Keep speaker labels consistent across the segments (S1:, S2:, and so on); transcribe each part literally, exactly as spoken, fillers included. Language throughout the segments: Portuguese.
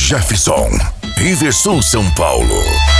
S1: Jefferson, Riversul São Paulo.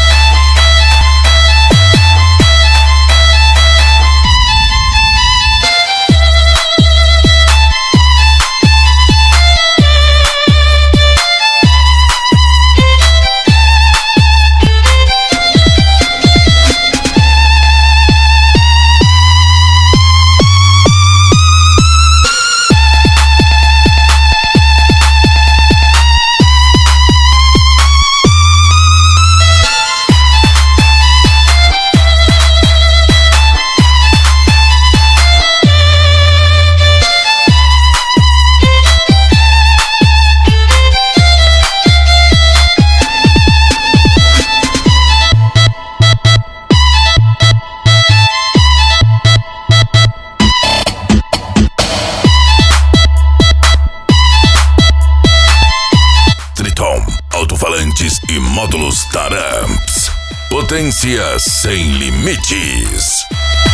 S1: Alto-falantes e módulos Taramps. Potência sem limites.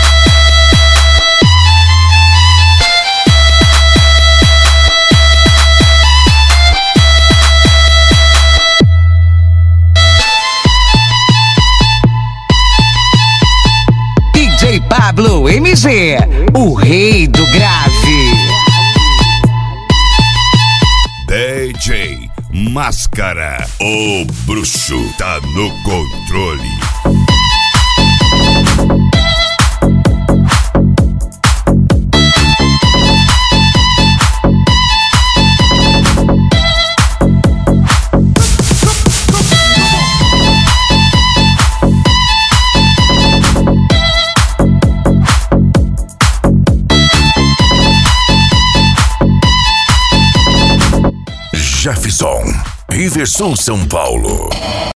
S2: D J Pablo M G, o rei do grave.
S1: D J Máscara, o bruxo tá no controle. Jefferson, Riversul São Paulo.